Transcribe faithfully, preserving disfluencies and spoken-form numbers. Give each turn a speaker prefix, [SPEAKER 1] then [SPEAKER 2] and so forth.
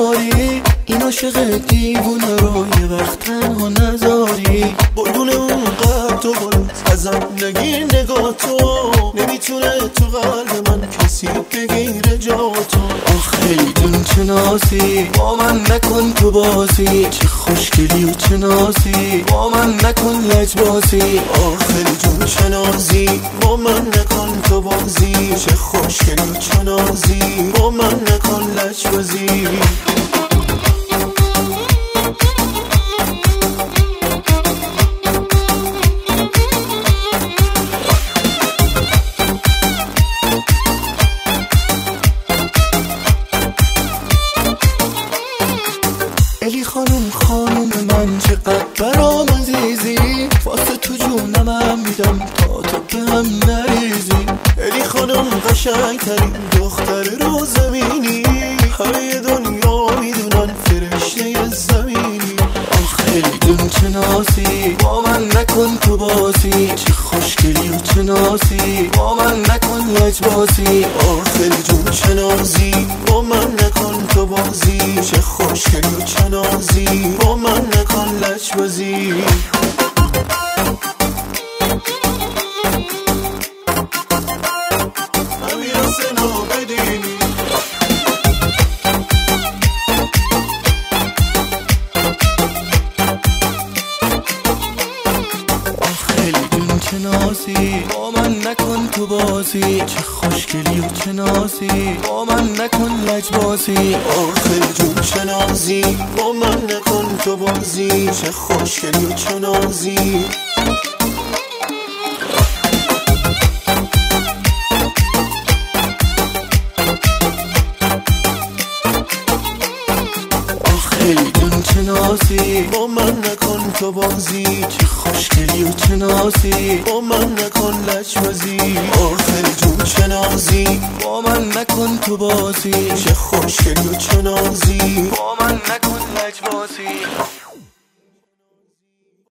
[SPEAKER 1] نداری، این عاشق دیوونه رو یه وقت تنها نذاری. بدون اون قد تو بالا ازم نگیر، نگاه تو نمیتونه تو قلب من کسی بگیره جا تو. آخی جون چه نازی، با من نکن تو بازی، چه خوشگلی و چه نازی، با من نکن لجبازی. آخی جون چه نازی، با من نکن تو بازی، چه خوشگلی و چه نازی، با من نکن لجبازی. الی خانم خانم من چقدر برام عزیزی، واسه تو جونم میدم تا تو به هم نریزی. الی خانم قشنگ ترین دختر رو زمینی، همه دنیا میدونن فرشته زمینی. آخه جون چه نازی، با من نکن تو بازی، چه خوشگلی و چه نازی، با من نکن لجبازی. آخه جون چه نازی، با من نکن تو بازی، چه خوشگلی و چه نازی، با من نکن لجبازی. چه نازی، با من نکن تو بازی، چه خوشگلی و چه نازی، با من نکن لجبازی. آخر جون چه نازی، با من نکن تو بازی، چه خوشگلی و چه نازی. آخی جون چه نازی، با من نکن تو بازی، چه خوشگلی و چه نازی، با من نکن لجبازی. آخی جون چه نازی، با من نکن تو بازی، چه خوشگلی و چه نازی، با من نکن لجبازی.